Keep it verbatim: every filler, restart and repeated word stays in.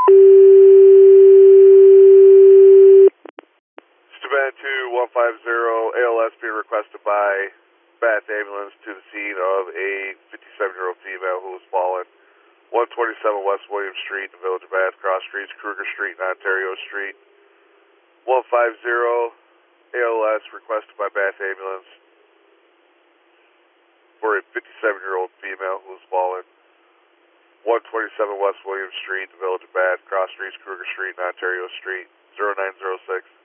Stavan two one five zero, A L S being requested by Bath Ambulance to the scene of a fifty-seven-year-old female who was fallen. one twenty-seven West William Street, the Village of Bath, cross streets, Kruger Street and Ontario Street. one five zero, A L S requested by Bath Ambulance for a fifty-seven-year-old female who was fallen. one twenty-seven West William Street, the Village of Bath, cross streets, Kruger Street and Ontario Street, zero nine zero six.